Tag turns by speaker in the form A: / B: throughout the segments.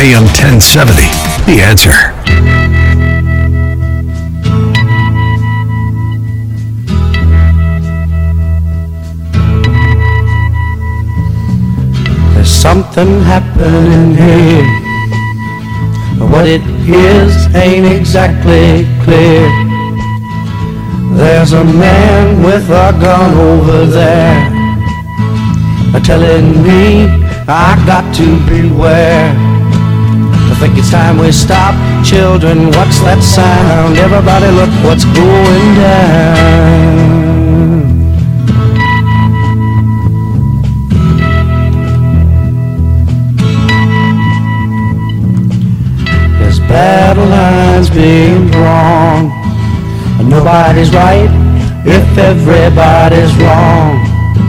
A: AM 1070. The Answer.
B: There's something happening here. What it is ain't exactly clear. There's a man with a gun over there telling me I got to beware. I think it's time we stop. Children, what's that sound? Everybody look what's going down. There's battle lines being drawn. Nobody's right if everybody's wrong.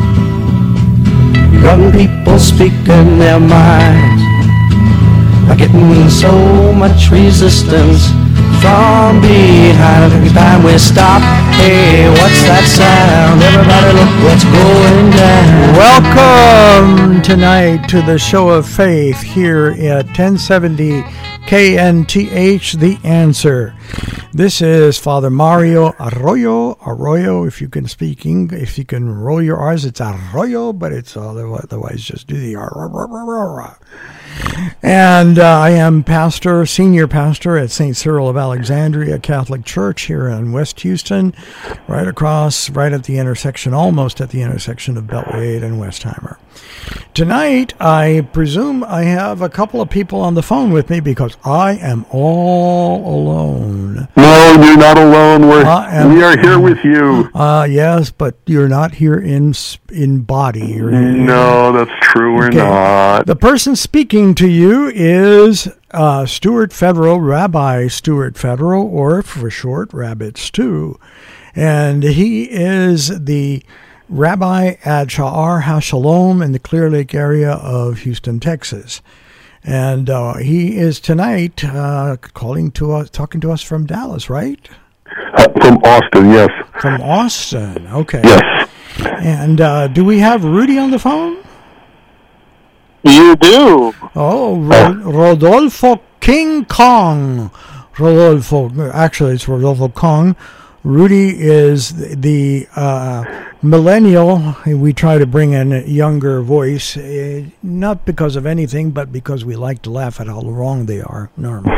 B: Young people speaking their minds are getting so much resistance from behind. I think it's time we stop. Hey, what's that sound? Everybody look what's going down.
C: Welcome tonight to the Show of Faith here at 1070 KNTH, The Answer. This is Father Mario Arroyo, if you can speak English, if you can roll your R's, it's Arroyo, but it's otherwise just do the R. And I am senior pastor at St. Cyril of Alexandria Catholic Church here in West Houston, right at the intersection, almost at the intersection of Beltway and Westheimer. Tonight, I presume I have a couple of people on the phone with me because I am all alone.
D: No, you're not alone. We are here with you.
C: Yes, but you're not here in body.
D: No, that's true. We're not.
C: The person speaking to you is Stuart Federal, Rabbi Stuart Federal, or for short, Rabbit Stu. And he is the Rabbi at Sha'ar HaShalom in the Clear Lake area of Houston, Texas. And he is tonight talking to us from Dallas, right?
D: From Austin, yes.
C: From Austin, okay.
D: Yes.
C: And do we have Rudy on the phone?
E: You do.
C: Oh, Rodolfo King Kong. Actually, it's Rodolfo Kong. Rudy is the millennial. We try to bring in a younger voice, not because of anything, but because we like to laugh at how wrong they are normally.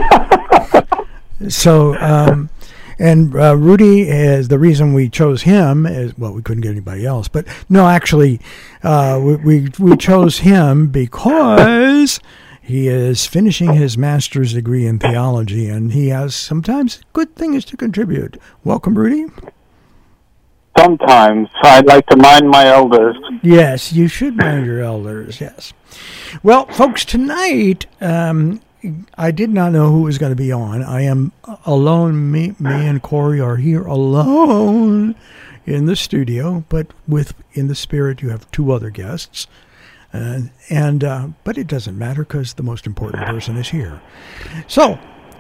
C: So, and Rudy is the reason we chose him. We couldn't get anybody else, but no, actually, we chose him because he is finishing his master's degree in theology, and he has sometimes good things to contribute. Welcome, Rudy.
E: Sometimes I'd like to mind my elders.
C: Yes, you should mind your elders, yes. Well, folks, tonight, I did not know who was going to be on. I am alone. Me and Corey are here alone in the studio, but in the spirit, you have two other guests. But it doesn't matter because the most important person is here. So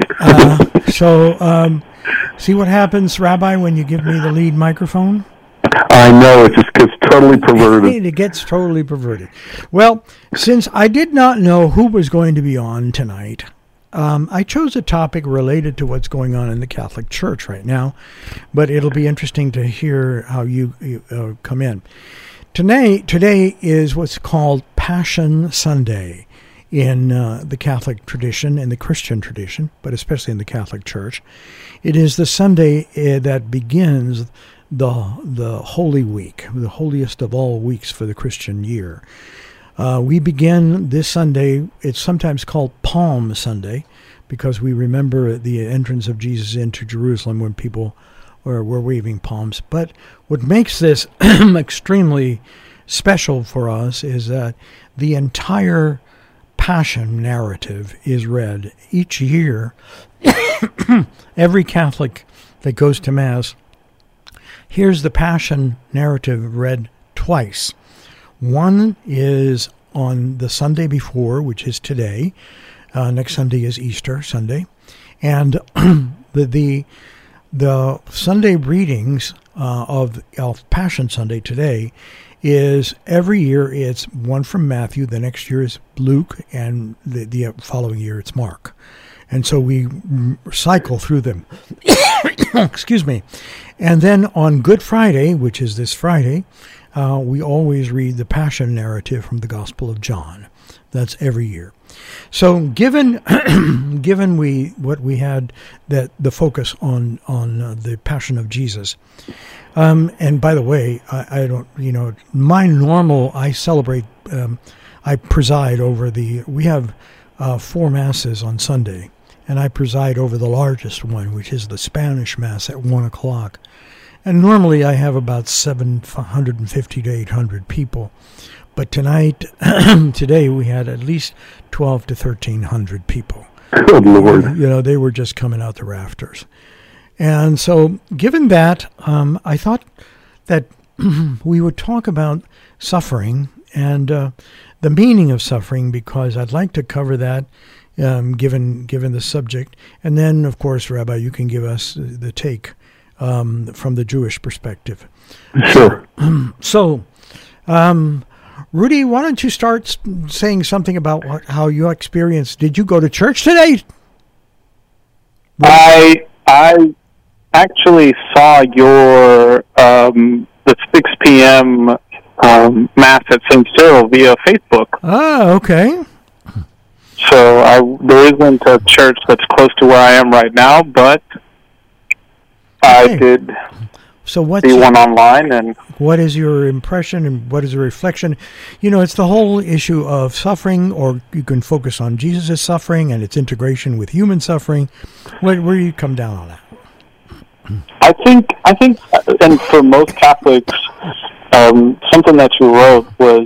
C: see what happens, Rabbi, when you give me the lead microphone?
D: I know, it just gets totally perverted.
C: It gets totally perverted. Well, since I did not know who was going to be on tonight, I chose a topic related to what's going on in the Catholic Church right now, but it'll be interesting to hear how you come in. Today is what's called Passion Sunday in the Catholic tradition, in the Christian tradition, but especially in the Catholic Church. It is the Sunday that begins the Holy Week, the holiest of all weeks for the Christian year. We begin this Sunday. It's sometimes called Palm Sunday because we remember the entrance of Jesus into Jerusalem when people were waving palms. But what makes this extremely special for us is that the entire Passion narrative is read each year. Every Catholic that goes to Mass hears the Passion narrative read twice. One is on the Sunday before, which is today. Next Sunday is Easter Sunday. And the Sunday readings of Passion Sunday today is every year it's one from Matthew, the next year is Luke, and the following year it's Mark. And so we cycle through them. Excuse me. And then on Good Friday, which is this Friday, we always read the Passion narrative from the Gospel of John. That's every year. So given what we had, that the focus on the Passion of Jesus, and by the way, I don't, I celebrate, I preside over we have 4 masses on Sunday, and I preside over the largest one, which is the Spanish Mass at 1 o'clock. And normally I have about 750 to 800 people. But today we had at least 12 to 1,300 people.
D: Good Lord.
C: They were just coming out the rafters. And so given that, I thought that we would talk about suffering and the meaning of suffering, because I'd like to cover that given the subject. And then, of course, Rabbi, you can give us the take from the Jewish perspective.
D: Sure.
C: So, Rudy, why don't you start saying something about how you experienced? Did you go to church today?
E: I actually saw your the 6 p.m. Mass at St. Cyril via Facebook.
C: Ah, okay.
E: So there isn't a church that's close to where I am right now, but I did see one online. And
C: what is your impression and what is your reflection? It's the whole issue of suffering, or you can focus on Jesus' suffering and its integration with human suffering. Where do you come down on that?
E: I think, and for most Catholics, something that you wrote was,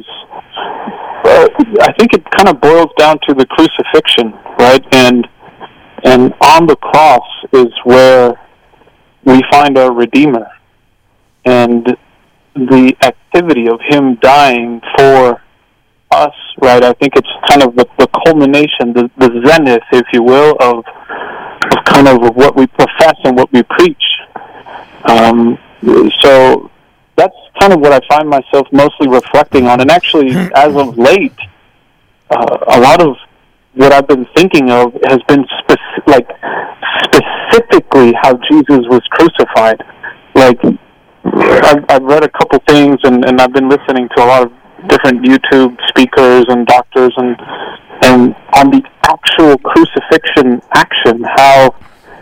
E: I think it kind of boils down to the crucifixion, right? And on the cross is where we find our Redeemer, and the activity of Him dying for us, right? I think it's kind of the culmination, the zenith, if you will, of kind of what we profess and what we preach. So that's kind of what I find myself mostly reflecting on. And actually, as of late, a lot of what I've been thinking of has been specifically how Jesus was crucified. Like, I've read a couple things, and I've been listening to a lot of different YouTube speakers and doctors, and on the actual crucifixion action, how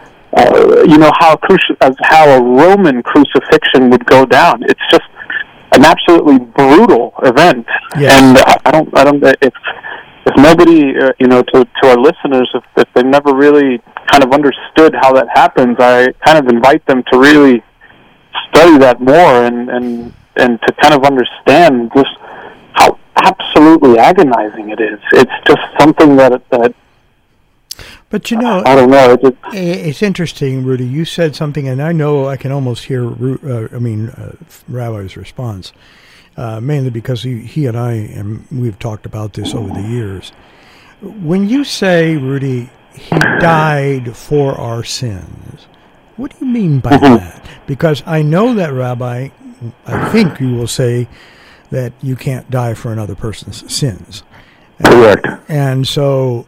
E: how a Roman crucifixion would go down. It's just an absolutely brutal event. Yes. And I don't if nobody to our listeners, if they never really kind of understood how that happens, I kind of invite them to really study that more and to kind of understand just how absolutely agonizing it is. It's just something that
C: but
E: I don't know.
C: It's interesting, Rudy. You said something, and I know I can almost hear Rabbi's response, mainly because he and we've talked about this over the years. When you say, Rudy, He died for our sins, what do you mean by that? Because I know that, Rabbi, I think you will say that you can't die for another person's sins.
D: Correct.
C: And so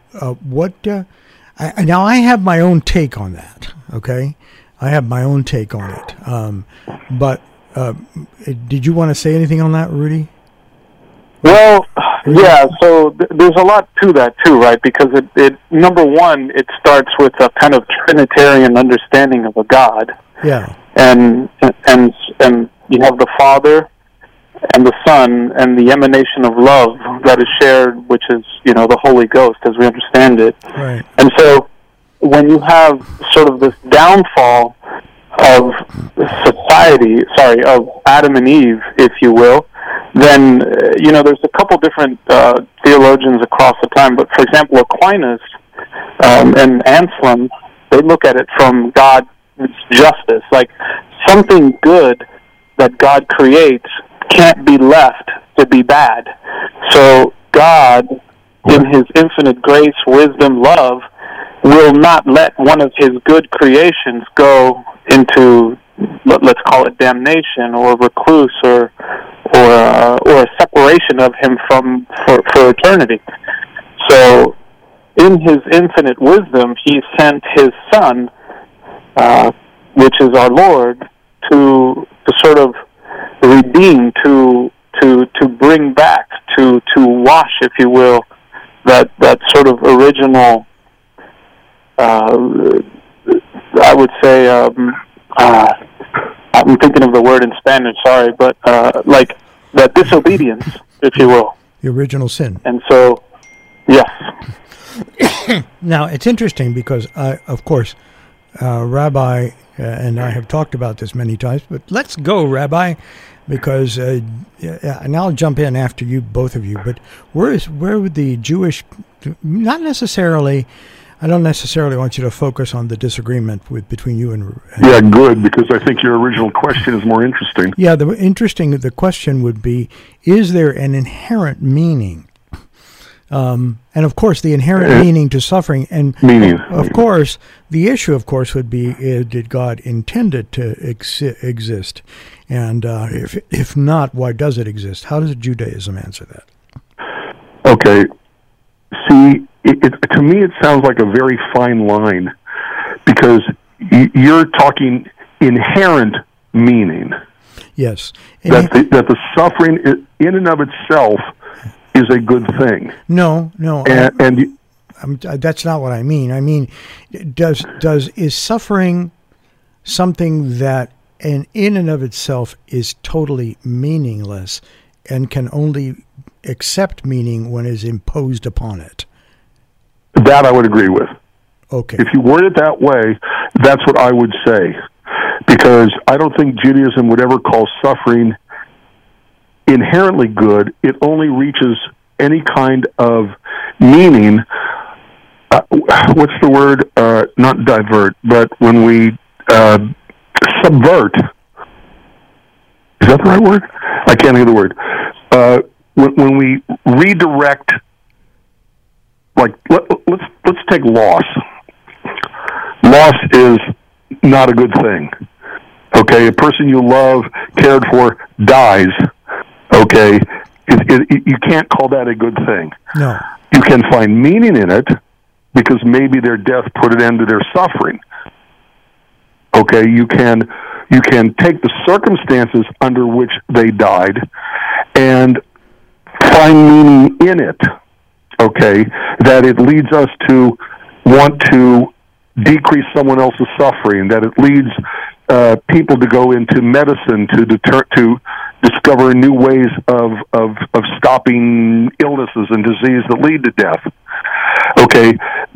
C: now I have my own take on that, okay? I have my own take on it. But did you want to say anything on that, Rudy?
E: Well, yeah, so there's a lot to that too, right? Because it number one, it starts with a kind of Trinitarian understanding of a God.
C: Yeah.
E: And you have the Father and the Son and the emanation of love that is shared, which is, the Holy Ghost as we understand it.
C: Right.
E: And so when you have sort of this downfall of society, of Adam and Eve, if you will, then, there's a couple different theologians across the time. But, for example, Aquinas and Anselm, they look at it from God's justice. Like, something good that God creates can't be left to be bad. So God, in His infinite grace, wisdom, love, will not let one of His good creations go into let's call it damnation or recluse or a separation of him for eternity. So in his infinite wisdom, he sent his Son, which is our Lord, to sort of redeem, to bring back, to wash, if you will, that sort of original, I would say, I'm thinking of the word in Spanish, sorry, but like that disobedience, if you will.
C: The original sin.
E: And so, yes.
C: Now, it's interesting because, of course, Rabbi and I have talked about this many times, but let's go, Rabbi, because, and I'll jump in after you, both of you, but where would the Jewish, not necessarily, I don't necessarily want you to focus on the disagreement between you and
D: yeah, good, because I think your original question is more interesting.
C: Yeah, the question would be, is there an inherent meaning? And of course, the inherent meaning to suffering, and of course, the issue, of course, would be, did God intend it to exist? And if not, why does it exist? How does Judaism answer that?
D: Okay, see, to me, it sounds like a very fine line, because you're talking inherent meaning.
C: Yes.
D: That the suffering in and of itself is a good thing.
C: No.
D: And
C: that's not what I mean. I mean, is suffering something that in and of itself is totally meaningless and can only accept meaning when it is imposed upon it?
D: That I would agree with.
C: Okay.
D: If you word it that way, that's what I would say. Because I don't think Judaism would ever call suffering inherently good. It only reaches any kind of meaning. What's the word? Not divert, but when we subvert. Is that the right word? I can't think of the word. When we redirect. Like, let's take loss. Loss is not a good thing. Okay, a person you love, cared for, dies. Okay, you can't call that a good thing.
C: No.
D: You can find meaning in it because maybe their death put an end to their suffering. Okay, you can take the circumstances under which they died and find meaning in it. Okay, that it leads us to want to decrease someone else's suffering, that it leads people to go into medicine to discover new ways of stopping illnesses and disease that lead to death. Okay,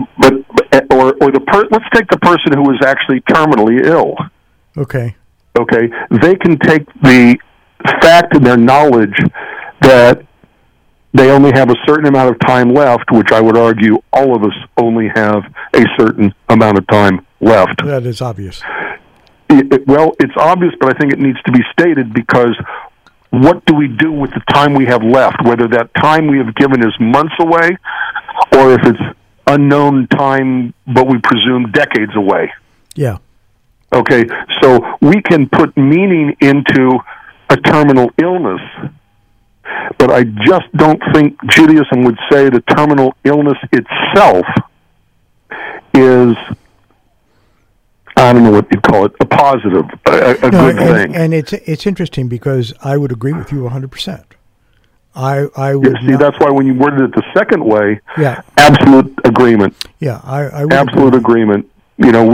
D: let's take the person who is actually terminally ill.
C: Okay,
D: they can take the fact and their knowledge that they only have a certain amount of time left, which I would argue all of us only have a certain amount of time left.
C: That is obvious.
D: Well, it's obvious, but I think it needs to be stated, because what do we do with the time we have left, whether that time we have given is months away, or if it's unknown time, but we presume decades away?
C: Yeah.
D: Okay, so we can put meaning into a terminal illness, but I just don't think Judaism would say the terminal illness itself is, I don't know what you'd call it, a positive, a good thing.
C: And it's interesting, because I would agree with you 100%. I would
D: see, that's why when you worded it the second way,
C: yeah,
D: absolute agreement.
C: Yeah, I would
D: absolute agreement. You know,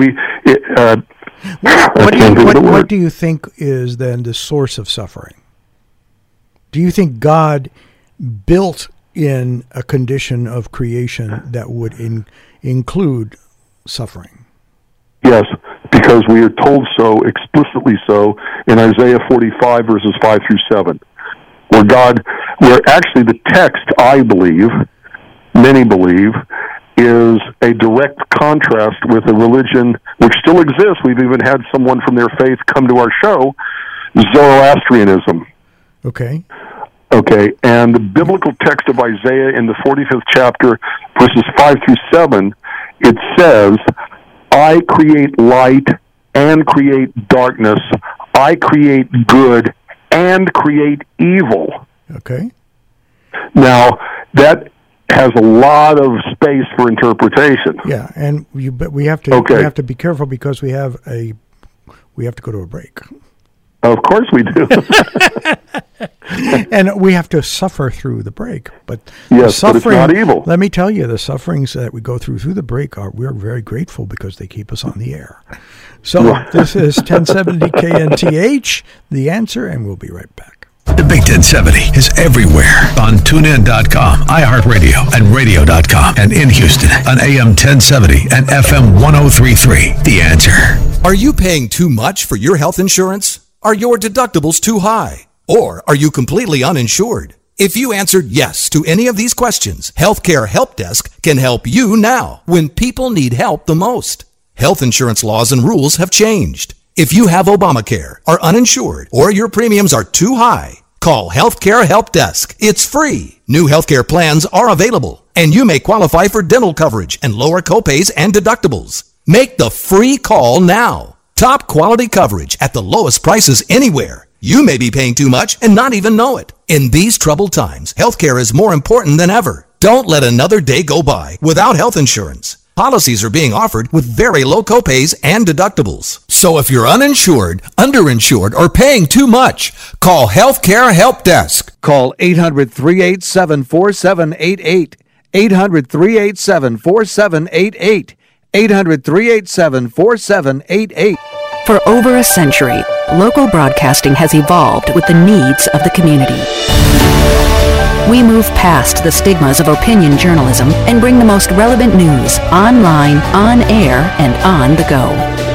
C: what do you think is then the source of suffering? Do you think God built in a condition of creation that would include suffering?
D: Yes, because we are told so, explicitly so, in Isaiah 45, verses 5 through 7, where actually the text, I believe, many believe, is a direct contrast with a religion which still exists. We've even had someone from their faith come to our show, Zoroastrianism. Okay, and the biblical text of Isaiah in the 45th chapter, verses 5 through 7, it says, I create light and create darkness. I create good and create evil.
C: Okay.
D: Now, that has a lot of space for interpretation.
C: Yeah, and but we have to be careful because we have to go to a break.
D: Of course we do.
C: And we have to suffer through the break. But
D: yes, but it's not evil.
C: Let me tell you, the sufferings that we go through the break we're very grateful because they keep us on the air. So this is 1070 KNTH, The Answer, and we'll be right back.
A: The Big 1070 is everywhere on TuneIn.com, iHeartRadio, and Radio.com, and in Houston on AM 1070 and FM 1033. The Answer.
F: Are you paying too much for your health insurance? Are your deductibles too high? Or are you completely uninsured? If you answered yes to any of these questions, Healthcare Help Desk can help you now when people need help the most. Health insurance laws and rules have changed. If you have Obamacare, are uninsured, or your premiums are too high, call Healthcare Help Desk. It's free. New healthcare plans are available, and you may qualify for dental coverage and lower copays and deductibles. Make the free call now. Top quality coverage at the lowest prices anywhere. You may be paying too much and not even know it. In these troubled times, healthcare is more important than ever. Don't let another day go by without health insurance. Policies are being offered with very low copays and deductibles. So if you're uninsured, underinsured, or paying too much, call Healthcare Help Desk.
G: Call 800-387-4788. 800-387-4788. 800-387-4788.
H: For over a century, local broadcasting has evolved with the needs of the community. We move past the stigmas of opinion journalism and bring the most relevant news online, on air, and on the go.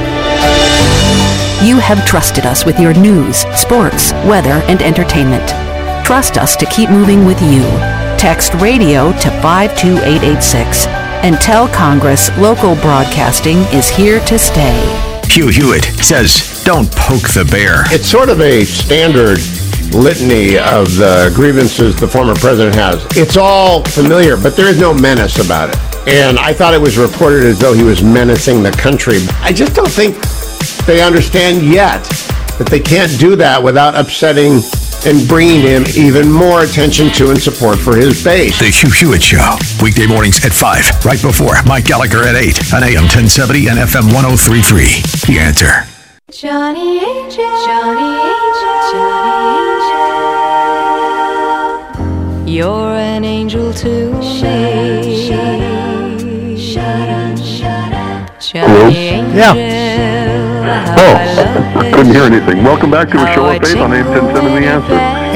H: You have trusted us with your news, sports, weather, and entertainment. Trust us to keep moving with you. Text radio to 52886 and tell Congress local broadcasting is here to stay.
A: Hugh Hewitt says, don't poke the bear.
I: It's sort of a standard litany of the grievances the former president has. It's all familiar, but there is no menace about it. And I thought it was reported as though he was menacing the country. I just don't think they understand yet that they can't do that without upsetting and bringing him even more attention to and support for his base.
A: The Hugh Hewitt Show, weekday mornings at 5, right before Mike Gallagher at 8 on AM 1070 and FM 1033. The Answer.
J: Johnny Angel, Johnny Angel, Johnny Angel. You're an angel to me. Johnny Angel.
C: Yeah.
D: Oh, couldn't hear anything. Welcome back to a show of faith on AM 1070 The Answer.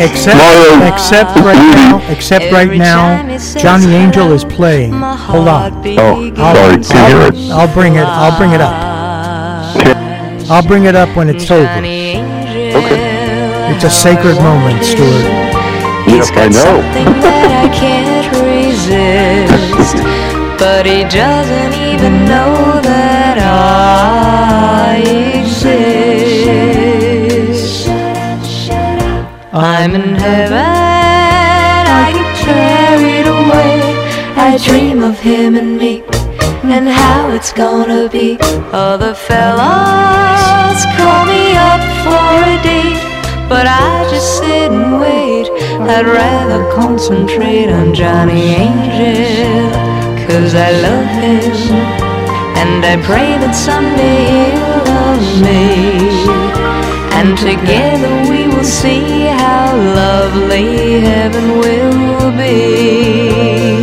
C: Except right now, Johnny Angel is playing. Hold on.
D: Oh, sorry, can't hear it.
C: I'll bring it up. I'll bring it up when it's over.
D: Okay.
C: It's a sacred moment, Stuart.
D: Yes, I know.
J: Something that I can't resist, but he doesn't even know that I exist. I'm in heaven, I get carried away. I dream of him and me, and how it's gonna be. Other fellas call me up for a date, but I just sit and wait. I'd rather concentrate on Johnny Angel, 'cause I love him, and I pray that someday he'll love me, and together we will see how lovely heaven will be.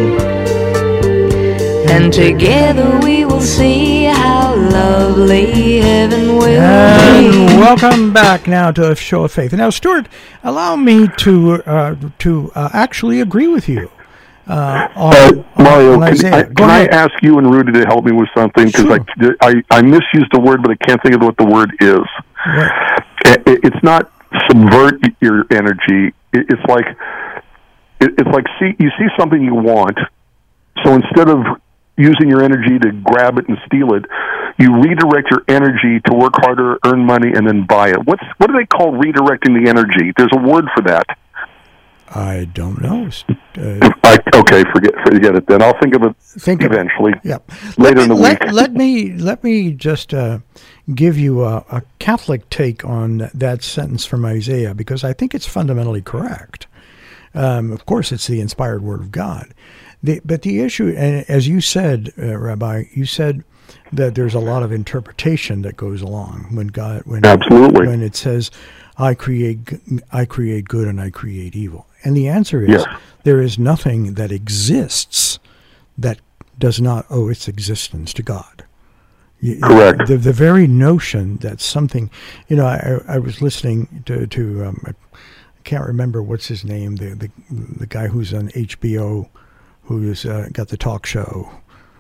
J: And together we will see how lovely heaven will be.
C: Welcome back now to a show of faith. Now, Stuart, allow me to actually agree with you.
D: Mario, can I ask you and Rudy to help me with something? Because
C: Sure.
D: I misused a word, but I can't think of what the word is.
C: Right.
D: It's not subvert your energy. It's like you see something you want, so instead of using your energy to grab it and steal it, you redirect your energy to work harder, earn money, and then buy it. What do they call redirecting the energy? There's a word for that.
C: I don't know.
D: Okay, forget it then. I'll think of it eventually.
C: Yep.
D: Later in the week.
C: Let me just give you a Catholic take on that sentence from Isaiah, because I think it's fundamentally correct. Of course, it's the inspired word of God. But the issue, and as you said, Rabbi, you said that there's a lot of interpretation that goes along
D: Absolutely.
C: when it says, I create good and I create evil. And the answer is, there is nothing that exists that does not owe its existence to God.
D: Correct.
C: The very notion that something, I was listening to I can't remember what's his name, the guy who's on HBO, who's got the talk show.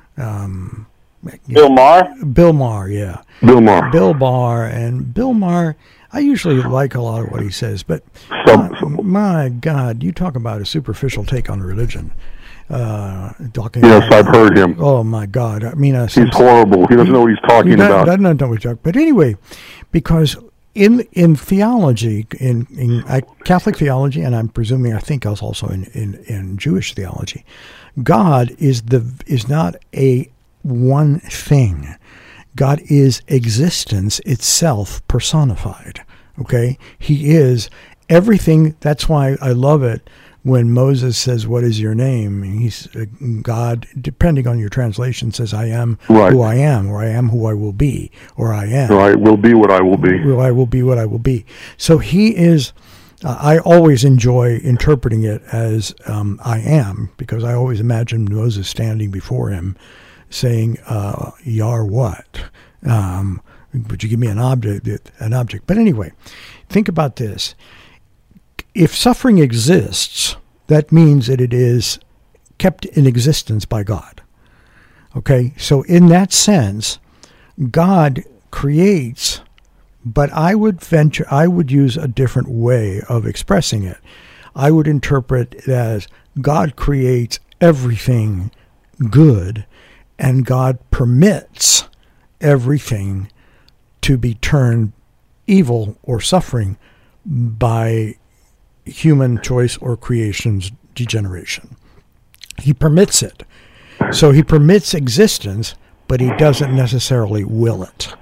E: Bill Maher?
C: Bill Maher, yeah.
D: Bill Maher.
C: Bill Maher. And Bill Maher, I usually like a lot of what he says, but my God, you talk about a superficial take on religion.
D: Yes, I've heard him.
C: Oh, my God. I mean,
D: he's horrible. He doesn't know what he's talking about.
C: Doesn't know what he's talking about. But anyway, because in theology, in Catholic theology, and I'm presuming, I think also in Jewish theology, God is not a one thing. God is existence itself personified. Okay? He is everything. That's why I love it when Moses says, "What is your name?" He's God, depending on your translation, says, "I am who I am," or "I am who I will be," or "I am."
D: Or "I will be what I will be."
C: I will be what I will be. So he is. I always enjoy interpreting it as "I am," because I always imagine Moses standing before him, saying, "Yar what? Would you give me an object?" But anyway, think about this. If suffering exists, that means that it is kept in existence by God. Okay? So in that sense, God creates, but I would use a different way of expressing it. I would interpret it as God creates everything good, and God permits everything to be turned evil or suffering by human choice or creation's degeneration. He permits it. So he permits existence, but he doesn't necessarily will it.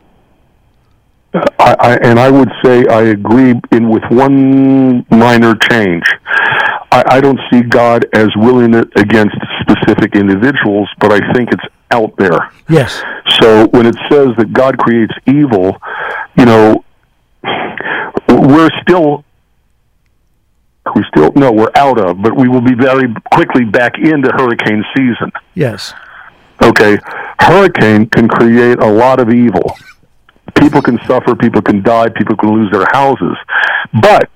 D: I would say I agree with one minor change. I don't see God as willing it against specific individuals, but I think it's out there.
C: Yes.
D: So when it says that God creates evil, we're out of, but we will be very quickly back into hurricane season.
C: Yes.
D: Okay. Hurricane can create a lot of evil. People can suffer, people can die, people can lose their houses. But,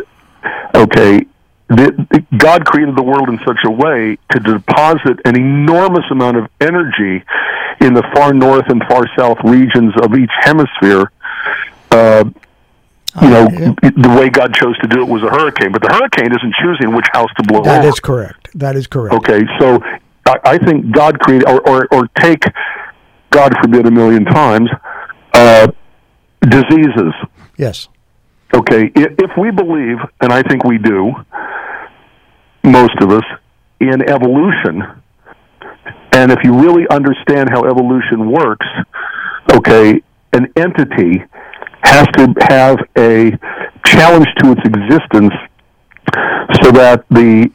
D: God created the world in such a way to deposit an enormous amount of energy in the far north and far south regions of each hemisphere. The way God chose to do it was a hurricane, but the hurricane isn't choosing which house to blow over.
C: That is correct.
D: Okay, so I think God created, or take, God forbid a million times, diseases.
C: Yes.
D: Okay, if we believe, and I think we do, most of us, in evolution, and if you really understand how evolution works, an entity has to have a challenge to its existence so that the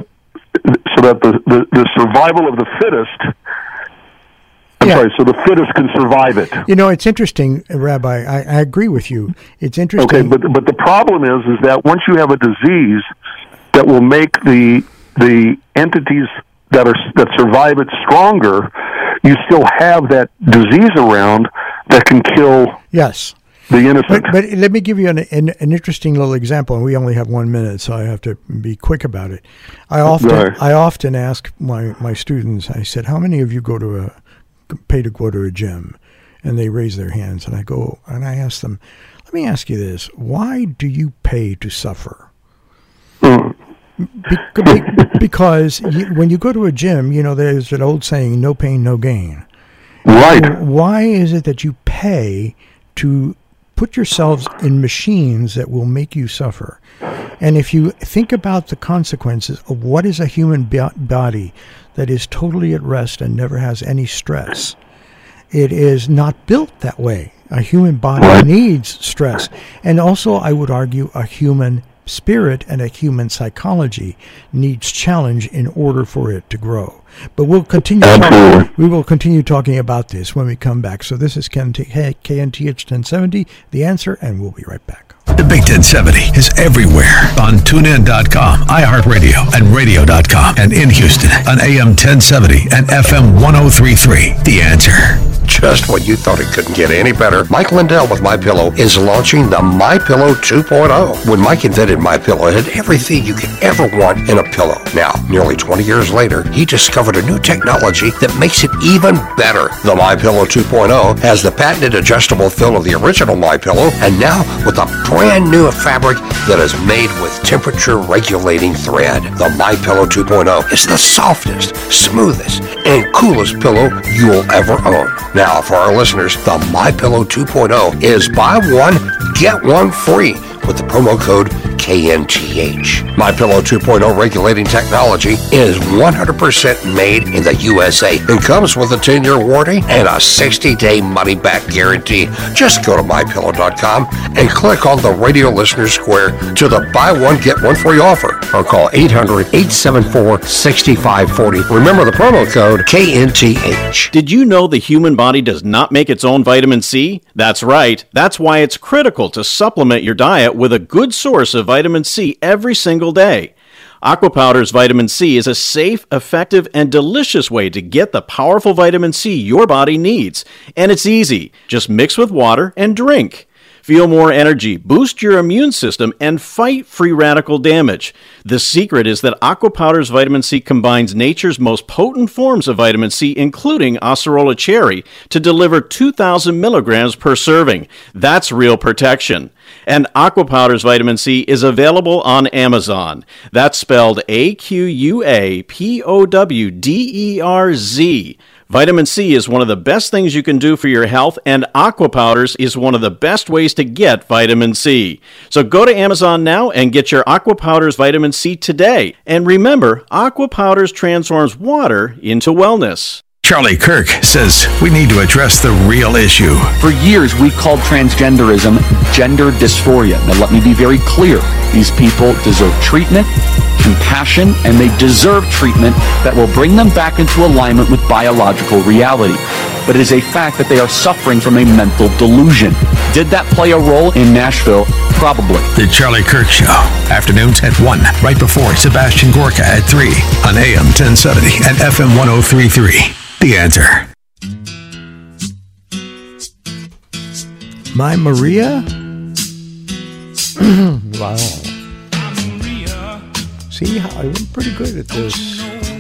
D: survival of the fittest. So the fittest can survive it.
C: It's interesting, Rabbi. I agree with you. It's interesting.
D: Okay, but the problem is that once you have a disease that will make the entities that survive it stronger, you still have that disease around that can kill.
C: Yes.
D: The innocent.
C: But let me give you an interesting little example, and we only have 1 minute, so I have to be quick about it. I often ask my students, I said, how many of you pay to go to a gym? And they raise their hands, and I ask them, let me ask you this, why do you pay to suffer? Because when you go to a gym, there's an old saying, no pain, no gain.
D: Right.
C: Why is it that you pay to put yourselves in machines that will make you suffer? And if you think about the consequences of what is a human body that is totally at rest and never has any stress, it is not built that way. A human body needs stress. And also, I would argue, a human spirit and a human psychology needs challenge in order for it to grow. But we'll continue. We will continue talking about this when we come back. So this is KNTH 1070, The Answer, and we'll be right back.
A: The Big 1070 is everywhere on TuneIn.com, iHeartRadio, and Radio.com, and in Houston on AM 1070 and FM 103.3. The Answer.
K: Just when you thought it couldn't get any better, Mike Lindell with MyPillow is launching the MyPillow 2.0. When Mike invented MyPillow, it had everything you could ever want in a pillow. Now, nearly 20 years later, he discovered a new technology that makes it even better. The MyPillow 2.0 has the patented adjustable fill of the original MyPillow, and now with a brand new fabric that is made with temperature-regulating thread. The MyPillow 2.0 is the softest, smoothest, and coolest pillow you'll ever own. Now, for our listeners, the MyPillow 2.0 is buy one, get one free with the promo code KNTH. MyPillow 2.0 regulating technology is 100% made in the USA and comes with a 10-year warranty and a 60-day money-back guarantee. Just go to MyPillow.com and click on the radio listener square to the buy one, get one free offer, or call 800-874-6540. Remember the promo code KNTH.
L: Did you know the human body does not make its own vitamin C? That's right. That's why it's critical to supplement your diet with a good source of vitamin C every single day. Aqua Powder's vitamin C is a safe, effective, and delicious way to get the powerful vitamin C your body needs. And it's easy. Just mix with water and drink. Feel more energy, boost your immune system, and fight free radical damage. The secret is that Aqua Powder's vitamin C combines nature's most potent forms of vitamin C, including Acerola cherry, to deliver 2,000 milligrams per serving. That's real protection. And Aqua Powder's vitamin C is available on Amazon. That's spelled AQUAPOWDERZ. Vitamin C is one of the best things you can do for your health, and Aqua Powders is one of the best ways to get vitamin C. So go to Amazon now and get your Aqua Powders vitamin C today. And remember, Aqua Powders transforms water into wellness.
A: Charlie Kirk says we need to address the real issue.
M: For years, we called transgenderism gender dysphoria. Now, let me be very clear. These people deserve treatment, compassion, and they deserve treatment that will bring them back into alignment with biological reality. But it is a fact that they are suffering from a mental delusion. Did that play a role in Nashville? Probably.
A: The Charlie Kirk Show. Afternoons at 1, right before Sebastian Gorka at 3 on AM 1070 and FM 103.3. The Answer.
C: My Maria? Wow. See, I'm pretty good at this.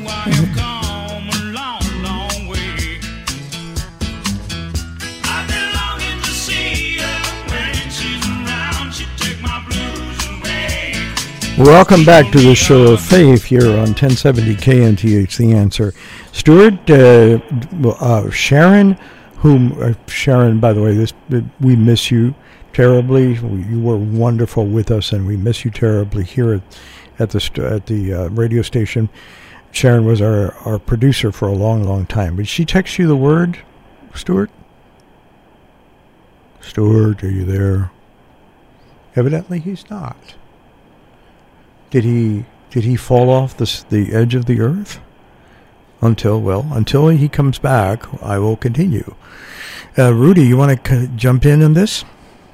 C: Welcome back to the show of faith here on 1070 KNTH, The Answer. Stuart, Sharon, Sharon, by the way, we miss you terribly. You were wonderful with us, and we miss you terribly here at the radio station. Sharon was our producer for a long, long time. Did she text you the word, Stuart? Stuart, are you there? Evidently, he's not. Did he fall off the edge of the earth? Until he comes back, I will continue. Rudy, you want to jump in on this?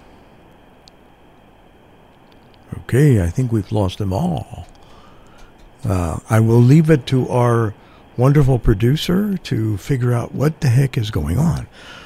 C: Okay, I think we've lost them all. I will leave it to our wonderful producer to figure out what the heck is going on.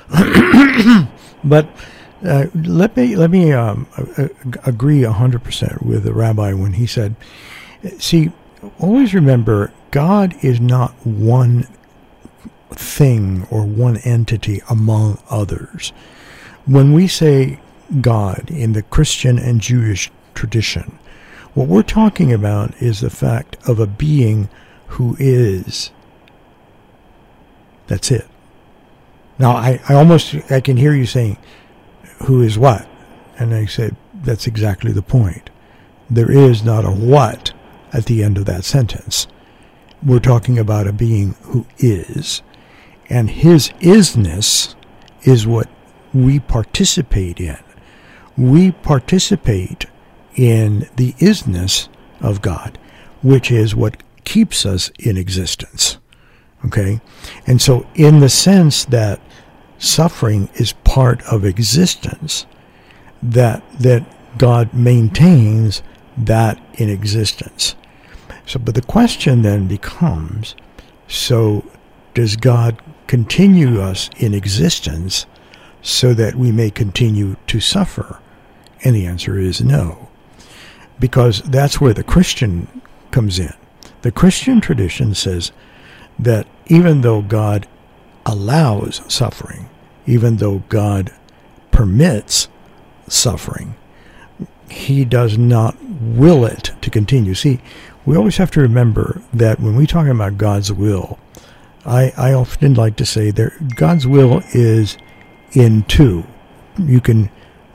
C: But let me agree 100% with the rabbi when he said, see, always remember, God is not one thing or one entity among others. When we say God in the Christian and Jewish tradition, what we're talking about is the fact of a being who is. That's it. Now, I can hear you saying, who is what? And I said, that's exactly the point. there is not a what at the end of that sentence. We're talking about a being who is, and his isness is what we participate in. We participate in the isness of God, which is what keeps us in existence. Okay? And so in the sense that suffering is part of existence, that God maintains that in existence. So, but the question then becomes, so does God continue us in existence so that we may continue to suffer? And the answer is no, because that's where the Christian comes in. The Christian tradition says that even though God allows suffering, even though God permits suffering, he does not will it to continue. See, we always have to remember that when we talk about God's will, I often like to say that God's will is in two. You can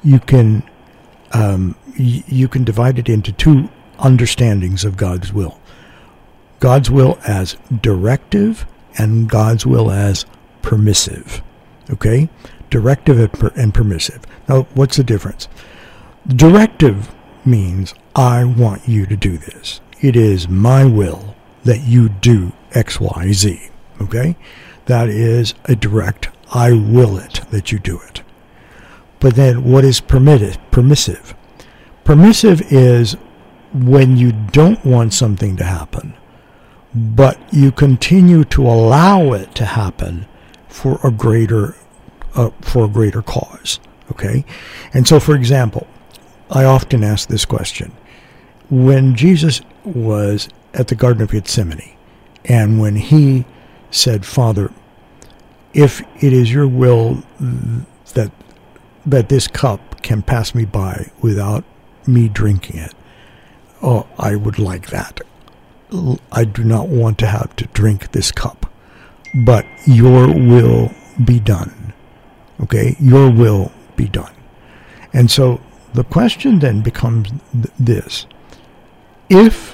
C: divide it into two understandings of God's will. God's will as directive and God's will as permissive. Okay? Directive and permissive. Now, what's the difference? Directive means I want you to do this. It is my will that you do X, Y, Z. Okay? That is a direct, I will it that you do it. But then what is permissive? Permissive is when you don't want something to happen, but you continue to allow it to happen for a greater cause. Okay? And so, for example, I often ask this question. When Jesus was at the Garden of Gethsemane, and when he said, Father, if it is your will that this cup can pass me by without me drinking it, oh, I would like that. I do not want to have to drink this cup, but your will be done. Okay? Your will be done. And so the question then becomes this. If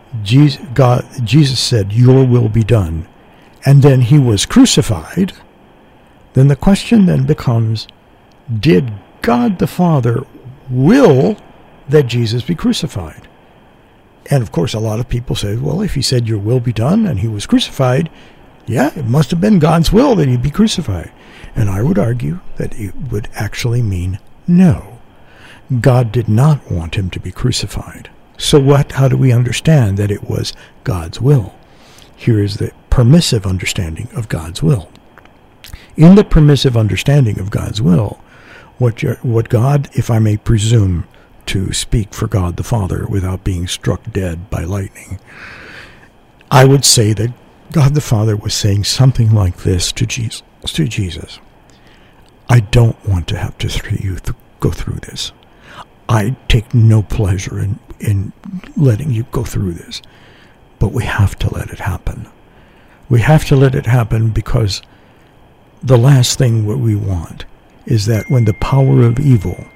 C: Jesus said, your will be done, and then he was crucified, then the question then becomes, did God the Father will that Jesus be crucified? And of course, a lot of people say, well, if he said your will be done and he was crucified, yeah, it must have been God's will that he be crucified. And I would argue that it would actually mean no. God did not want him to be crucified. So how do we understand that it was God's will? Here is the permissive understanding of God's will. In the permissive understanding of God's will, what God, if I may presume to speak for God the Father without being struck dead by lightning, I would say that God the Father was saying something like this to Jesus. I don't want to have to go through this. I take no pleasure in letting you go through this. But we have to let it happen. We have to let it happen because the last thing what we want is that when the power of evil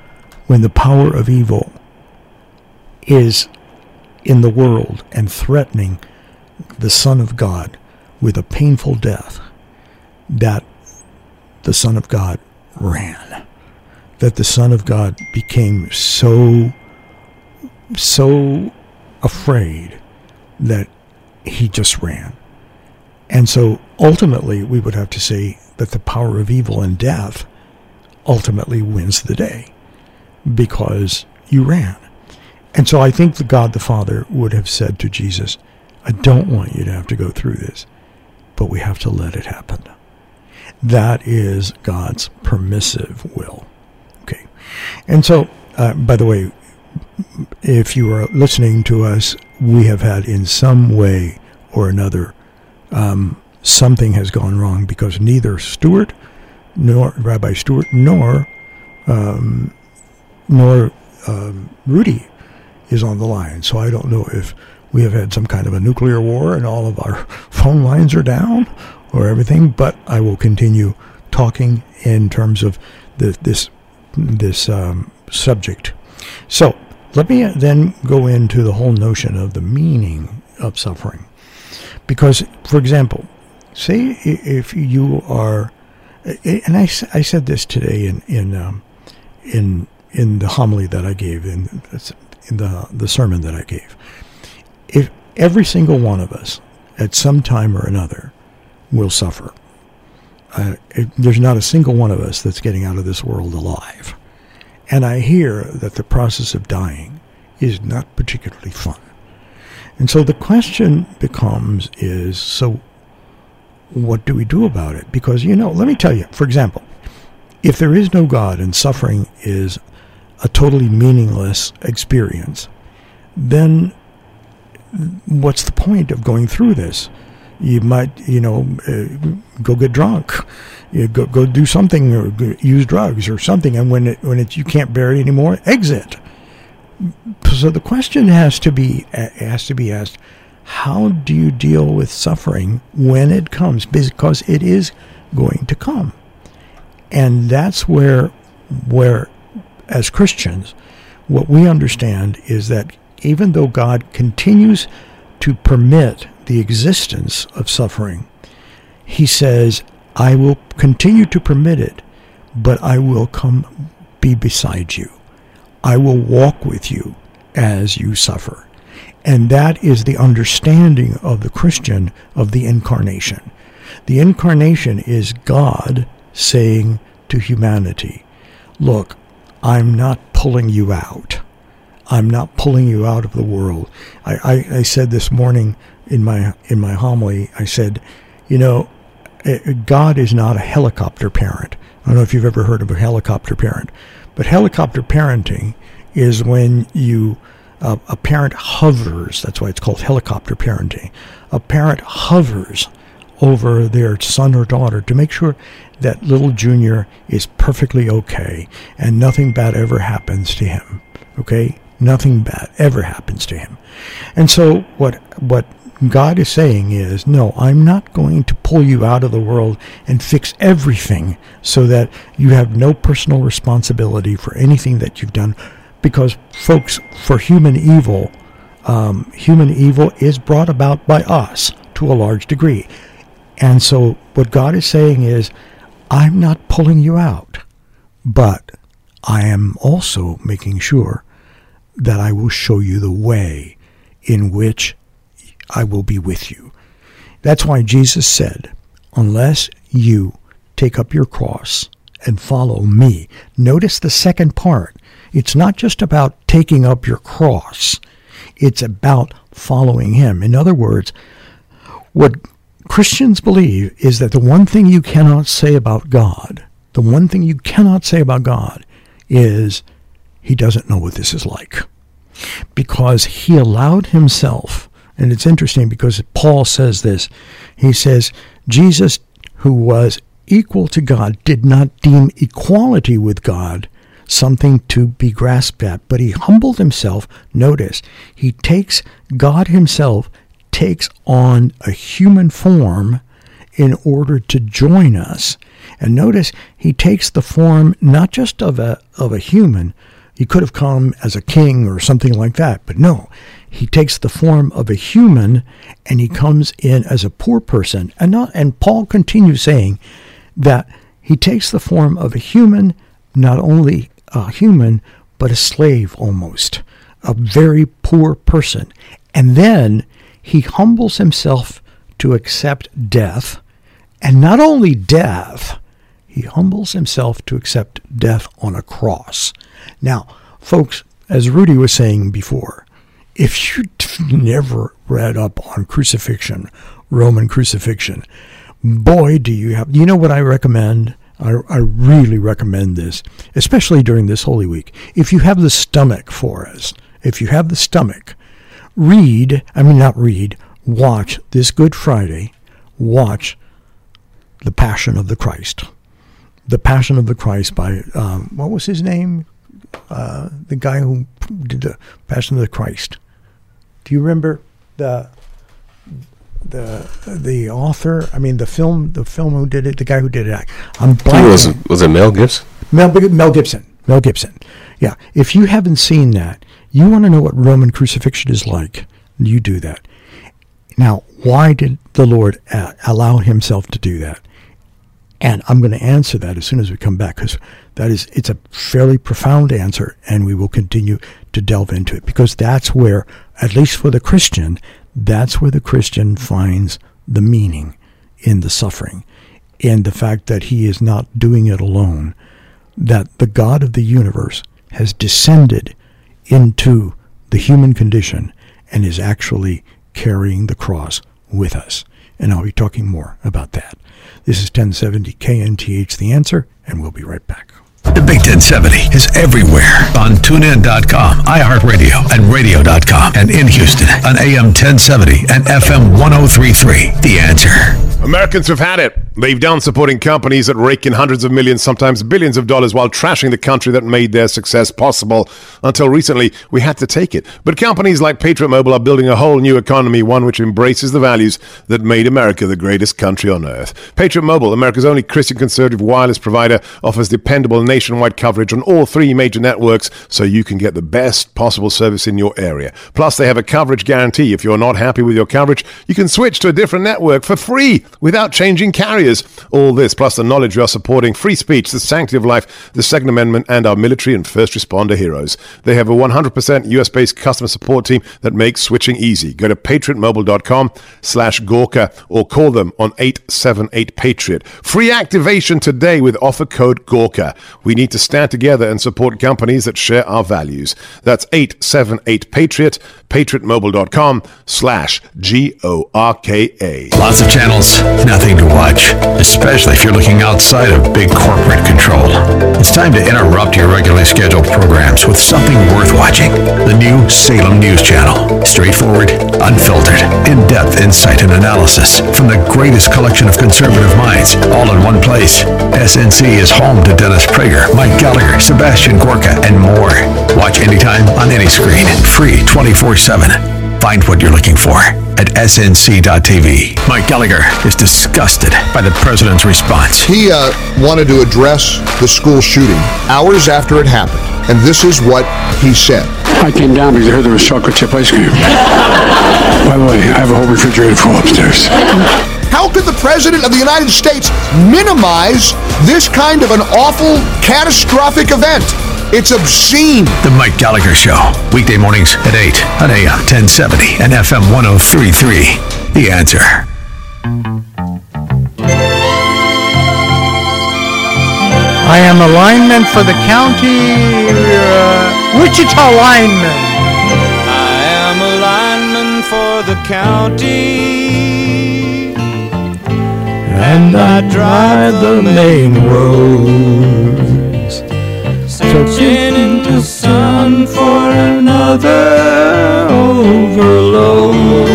C: is in the world and threatening the Son of God with a painful death, that the Son of God ran. That the Son of God became so afraid that he just ran. And so ultimately we would have to say that the power of evil and death ultimately wins the day because you ran. And so I think that God the Father would have said to Jesus, I don't want you to have to go through this, but we have to let it happen. That is God's permissive will. Okay. And so, by the way, if you are listening to us, we have had in some way or another, something has gone wrong because neither Rabbi Stewart, nor Rudy is on the line. So I don't know if we have had some kind of a nuclear war and all of our phone lines are down or everything, but I will continue talking in terms of this subject. So let me then go into the whole notion of the meaning of suffering. Because, for example, say if you are, and I said this today in the homily that I gave, in the sermon that I gave. If every single one of us, at some time or another, will suffer. There's not a single one of us that's getting out of this world alive. And I hear that the process of dying is not particularly fun. And so the question becomes so what do we do about it? Because, let me tell you, for example, if there is no God and suffering is a totally meaningless experience, then what's the point of going through this? You might, go get drunk, go do something, or use drugs or something, and when you can't bear it anymore, exit. So the question has to be asked: how do you deal with suffering when it comes? Because it is going to come, and that's where, as Christians, what we understand is that even though God continues to permit the existence of suffering, he says, I will continue to permit it, but I will come be beside you. I will walk with you as you suffer. And that is the understanding of the Christian of the incarnation. The incarnation is God saying to humanity, look, I'm not pulling you out. I'm not pulling you out of the world. I said this morning in my homily, I said, God is not a helicopter parent. I don't know if you've ever heard of a helicopter parent, but helicopter parenting is when a parent hovers. That's why it's called helicopter parenting. A parent hovers over their son or daughter to make sure that little Junior is perfectly okay and nothing bad ever happens to him. Okay? Nothing bad ever happens to him. And so what God is saying is, no, I'm not going to pull you out of the world and fix everything so that you have no personal responsibility for anything that you've done. Because, folks, for human evil is brought about by us to a large degree. And so what God is saying is, I'm not pulling you out, but I am also making sure that I will show you the way in which I will be with you. That's why Jesus said, unless you take up your cross and follow me. Notice the second part. It's not just about taking up your cross. It's about following him. In other words, what Christians believe is that the one thing you cannot say about God, is he doesn't know what this is like. Because he allowed himself, and it's interesting because Paul says this, he says, Jesus, who was equal to God, did not deem equality with God something to be grasped at, but he humbled himself. Notice, God himself takes on a human form in order to join us. And notice, he takes the form not just of a human. He could have come as a king or something like that, but no. He takes the form of a human and he comes in as a poor person. And Paul continues saying that he takes the form of a human, not only a human, but a slave almost, a very poor person. And then he humbles himself to accept death. And not only death, he humbles himself to accept death on a cross. Now, folks, as Rudy was saying before, if you've never read up on crucifixion, Roman crucifixion, boy, do you have... You know what I recommend? I really recommend this, especially during this Holy Week. If you have the stomach for us, watch this Good Friday, watch The Passion of the Christ. The Passion of the Christ by, what was his name? The guy who did The Passion of the Christ. Do you remember the author? I mean, the film who did it, the guy who did it. I'm blanking.
N: Was it Mel Gibson?
C: Mel Gibson. Yeah. If you haven't seen that, You want to know what Roman crucifixion is like? You do that. Now, why did the Lord allow himself to do that? And I'm going to answer that as soon as we come back, because it's a fairly profound answer, and we will continue to delve into it, because that's where, at least for the Christian, that's where the Christian finds the meaning in the suffering, in the fact that he is not doing it alone, that the God of the universe has descended into the human condition and is actually carrying the cross with us. And I'll be talking more about that. This is 1070 KNTH The Answer, and we'll be right back.
A: The Big 1070 is everywhere on TuneIn.com, iHeartRadio, and Radio.com, and in Houston on AM 1070 and FM 1033. The Answer.
N: Americans have had it. They've done supporting companies that rake in hundreds of millions, sometimes billions of dollars, while trashing the country that made their success possible. Until recently, we had to take it. But companies like Patriot Mobile are building a whole new economy, one which embraces the values that made America the greatest country on earth. Patriot Mobile, America's only Christian conservative wireless provider, offers dependable nationwide coverage on all three major networks, so you can get the best possible service in your area. Plus, they have a coverage guarantee. If you're not happy with your coverage, you can switch to a different network for free without changing carriers. All this, plus the knowledge we are supporting free speech, the sanctity of life, the Second Amendment, and our military and first responder heroes. They have a 100% US-based customer support team that makes switching easy. Go to patriotmobile.com/Gorka or call them on 878-PATRIOT. Free activation today with offer code Gorka. We need to stand together and support companies that share our values. That's 878-PATRIOT, patriotmobile.com/GORKA.
A: Lots of channels, nothing to watch, especially if you're looking outside of big corporate control. It's time to interrupt your regularly scheduled programs with something worth watching. The new Salem News Channel. Straightforward, unfiltered, in-depth insight and analysis from the greatest collection of conservative minds, all in one place. SNC is home to Dennis Prager, Mike Gallagher, Sebastian Gorka, and more. Watch anytime on any screen. Free 24/7. Find what you're looking for at snc.tv. Mike Gallagher is disgusted by the president's response.
O: He wanted to address the school shooting hours after it happened, and this is what he said.
P: I came down because I heard there was chocolate chip ice cream. By the way, I have a whole refrigerator full upstairs.
O: How could the President of the United States minimize this kind of an awful, catastrophic event? It's obscene.
A: The Mike Gallagher Show. Weekday mornings at 8 on AM 1070 and FM 1033. The Answer.
C: I am a lineman for the county, Wichita lineman.
Q: I am a lineman for the county,
C: and I drive the main roads, searching into the sun for another overload.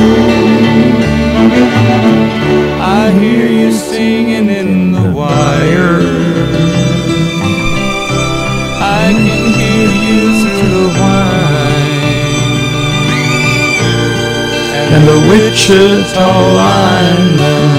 Q: I hear you singing in the wire, I can hear you through the whine,
C: and the Wichita lineman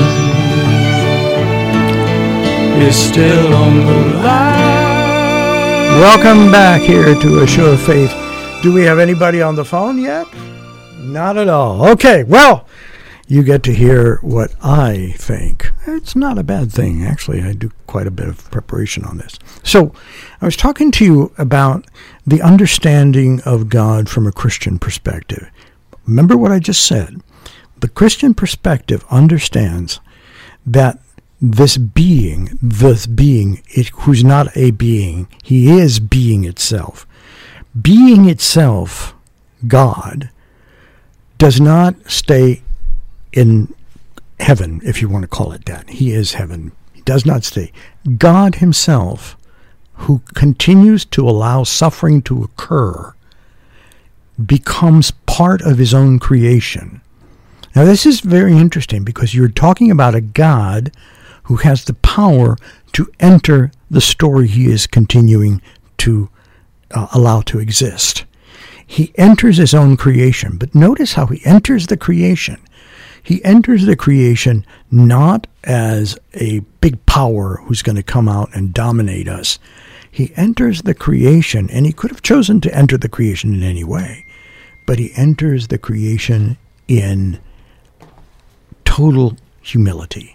C: is still on the line. Welcome back here to A Show of Faith. Do we have anybody on the phone yet? Not at all. Okay, well, you get to hear what I think. It's not a bad thing. Actually, I do quite a bit of preparation on this. So, I was talking to you about the understanding of God from a Christian perspective. Remember what I just said. The Christian perspective understands that this being, who's not a being, he is being itself. Being itself, God, does not stay in heaven, if you want to call it that. He is heaven. He does not stay. God himself, who continues to allow suffering to occur, becomes part of his own creation. Now, this is very interesting because you're talking about a God who has the power to enter the story he is continuing to allow to exist. He enters his own creation, but notice how he enters the creation. He enters the creation not as a big power who's going to come out and dominate us. He enters the creation, and he could have chosen to enter the creation in any way, but he enters the creation in total humility,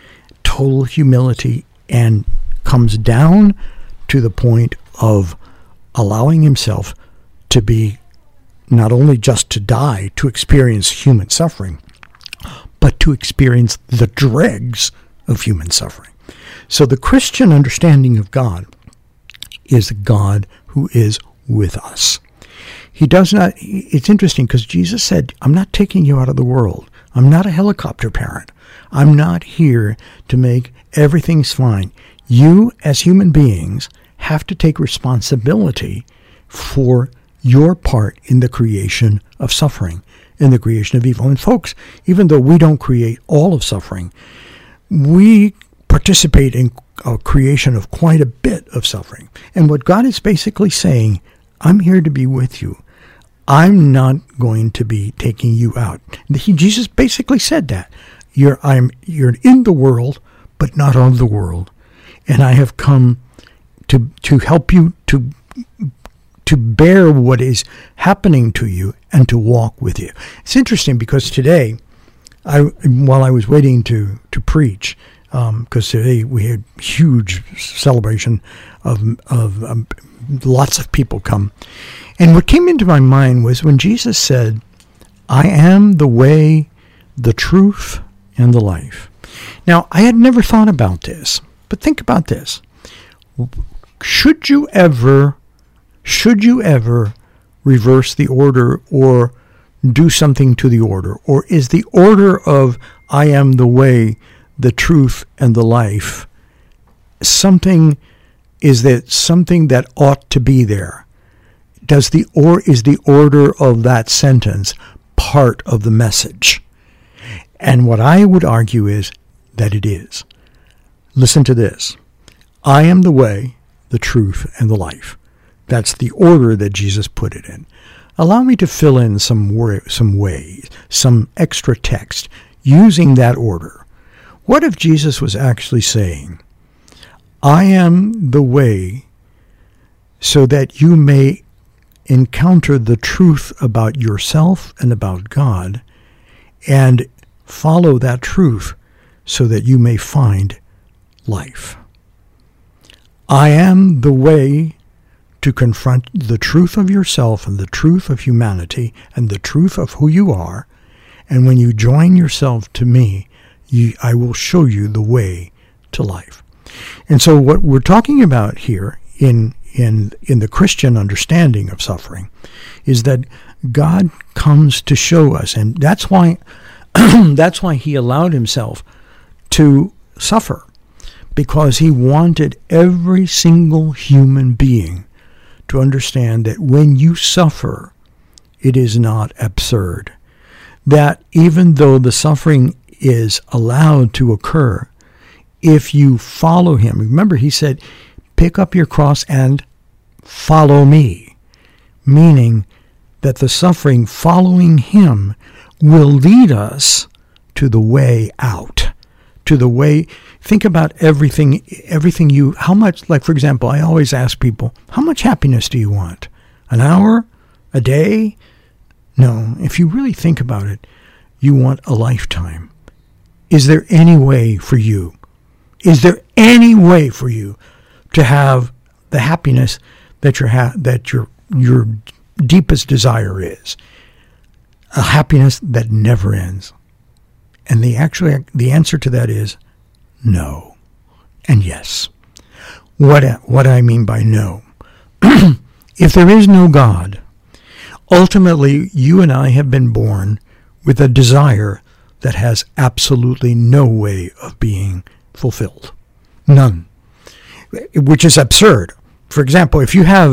C: and comes down to the point of allowing himself to be not only just to die, to experience human suffering, but to experience the dregs of human suffering. So the Christian understanding of God is a God who is with us. He does not, it's interesting because Jesus said, I'm not taking you out of the world. I'm not a helicopter parent. I'm not here to make everything fine. You, as human beings, have to take responsibility for your part in the creation of suffering, in the creation of evil. And folks, even though we don't create all of suffering, we participate in a creation of quite a bit of suffering. And what God is basically saying, I'm here to be with you. I'm not going to be taking you out. Jesus basically said that. You're in the world, but not of the world. And I have come to help you to bear what is happening to you and to walk with you. It's interesting because today, while I was waiting to preach, because today we had huge celebration of lots of people come. And what came into my mind was when Jesus said, I am the way, the truth, and the life. Now, I had never thought about this, but think about this. Should you ever reverse the order or do something to the order? Or is the order of I am the way, the truth, and the life something that ought to be there? Is the order of that sentence part of the message? And what I would argue is that it is. Listen to this. I am the way, the truth, and the life. That's the order that Jesus put it in. Allow me to fill in some ways, some extra text using that order. What if Jesus was actually saying, I am the way so that you may encounter the truth about yourself and about God and follow that truth so that you may find life. I am the way to confront the truth of yourself and the truth of humanity and the truth of who you are. And when you join yourself to me, I will show you the way to life. And so what we're talking about here in the Christian understanding of suffering is that God comes to show us, and that's why he allowed himself to suffer, because he wanted every single human being to understand that when you suffer, it is not absurd. That even though the suffering is allowed to occur, if you follow him, remember he said, pick up your cross and follow me, meaning that the suffering following him will lead us to the way out, to the way. Think about everything how much, like for example, I always ask people, how much happiness do you want? An hour? A day? No, if you really think about it, you want a lifetime. Is there any way for you? Is there any way for you to have the happiness that your deepest desire is? A happiness that never ends. And the answer to that is no and yes. What I mean by no. If there is no God, ultimately you and I have been born with a desire that has absolutely no way of being fulfilled. None. Which is absurd. For example, if you have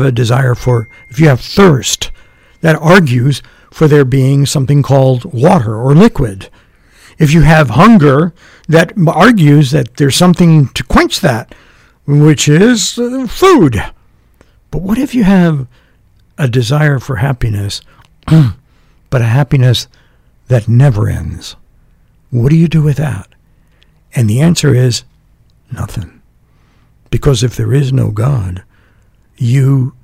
C: thirst, that argues for there being something called water or liquid. If you have hunger, that argues that there's something to quench that, which is food. But what if you have a desire for happiness, but a happiness that never ends? What do you do with that? And the answer is nothing. Because if there is no God, you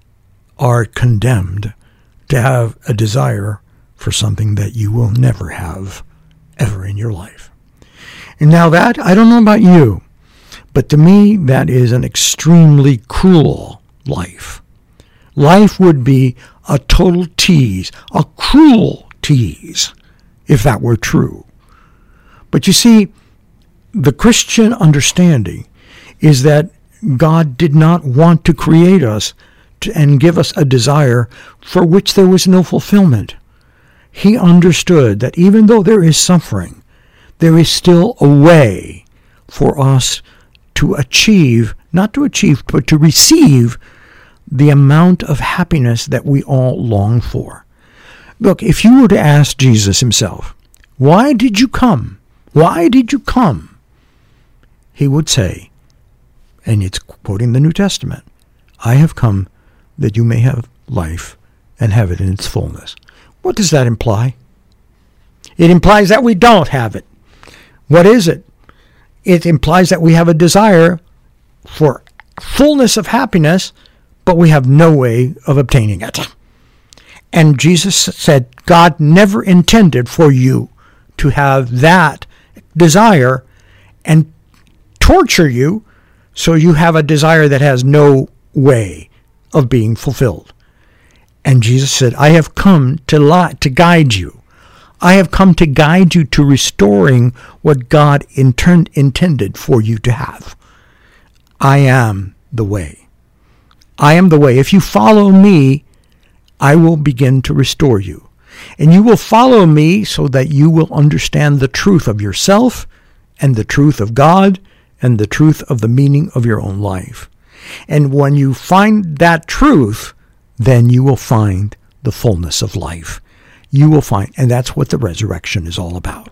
C: are condemned to have a desire for something that you will never have ever in your life. And now that, I don't know about you, but to me, that is an extremely cruel life. Life would be a total tease, a cruel tease, if that were true. But you see, the Christian understanding is that God did not want to create us and give us a desire for which there was no fulfillment. He understood that even though there is suffering, there is still a way for us to achieve, not to achieve, but to receive the amount of happiness that we all long for. Look, if you were to ask Jesus himself, why did you come? Why did you come? He would say, and it's quoting the New Testament, I have come that you may have life and have it in its fullness. What does that imply? It implies that we don't have it. What is it? It implies that we have a desire for fullness of happiness, but we have no way of obtaining it. And Jesus said, God never intended for you to have that desire and torture you so you have a desire that has no way of being fulfilled. And Jesus said, I have come to guide you. I have come to guide you to restoring what God intended for you to have. I am the way. I am the way. If you follow me, I will begin to restore you. And you will follow me so that you will understand the truth of yourself and the truth of God and the truth of the meaning of your own life. And when you find that truth, then you will find the fullness of life. You will find, and that's what the resurrection is all about.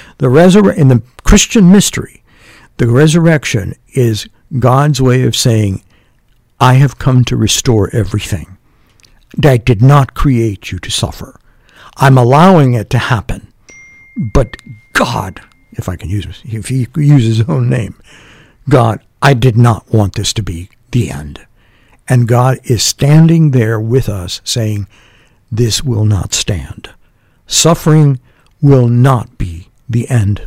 C: In the Christian mystery, the resurrection is God's way of saying, I have come to restore everything. I did not create you to suffer. I'm allowing it to happen. But God, if he uses his own name, God, I did not want this to be the end. And God is standing there with us saying, this will not stand. Suffering will not be the end,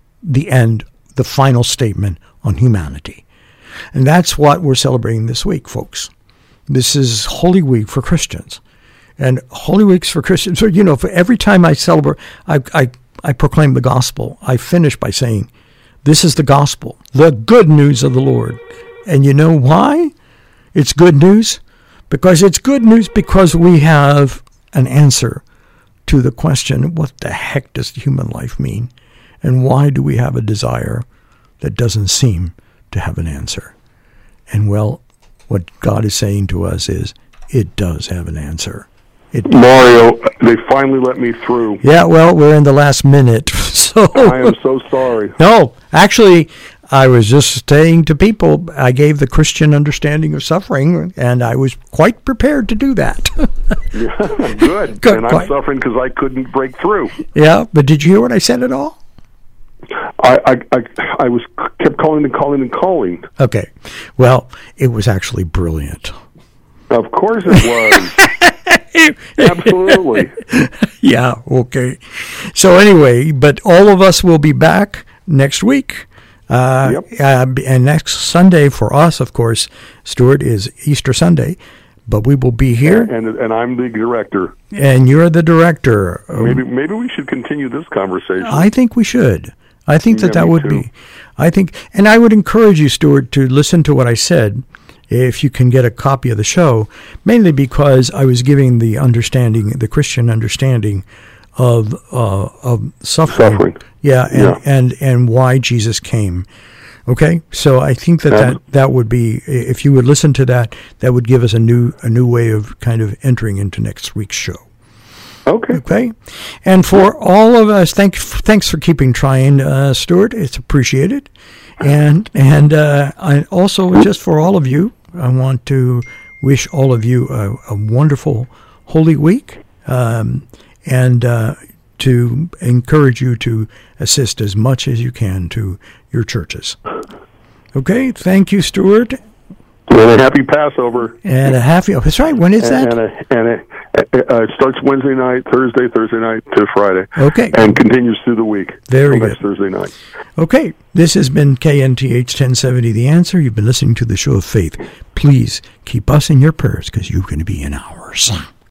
C: the final statement on humanity. And that's what we're celebrating this week, folks. This is Holy Week for Christians. And Holy Weeks for Christians, for every time I celebrate, I proclaim the gospel. I finish by saying, this is the gospel, the good news of the Lord. And you know why it's good news? Because it's good news because we have an answer to the question, what the heck does human life mean? And why do we have a desire that doesn't seem to have an answer? And well, what God is saying to us is, it does have an answer.
D: Mario, they finally let me through.
C: Yeah, well, we're in the last minute, so
D: I am so sorry.
C: No, actually, I was just saying to people, I gave the Christian understanding of suffering, and I was quite prepared to do that.
D: Yeah, good. And I'm suffering because I couldn't break through.
C: Yeah, but did you hear what I said at all?
D: I kept calling and calling and calling.
C: Okay, well, it was actually brilliant.
D: Of course it was. Absolutely.
C: Yeah, okay. So anyway, but all of us will be back next week. And next Sunday for us, of course, Stuart, is Easter Sunday. But we will be here.
D: And I'm the director.
C: And you're the director.
D: Maybe we should continue this conversation.
C: I think we should. I think that would be. And I would encourage you, Stuart, to listen to what I said, if you can get a copy of the show, mainly because I was giving the Christian understanding of suffering. Yeah, and why Jesus came. Okay, so I think that would be, if you would listen to that would give us a new way of kind of entering into next week's show. Okay, and for all of us, thanks for keeping trying, Stuart. It's appreciated, and I also, just for all of you, I want to wish all of you a wonderful Holy Week, and to encourage you to assist as much as you can to your churches. Okay, thank you, Stuart.
D: And a happy Passover.
C: And a happy. Oh, that's right. When is that?
D: It starts Wednesday night, Thursday night to Friday.
C: Okay.
D: And continues through the week.
C: Very good.
D: Next Thursday night.
C: Okay. This has been KNTH 1070 The Answer. You've been listening to the Show of Faith. Please keep us in your prayers because you're going to be in ours.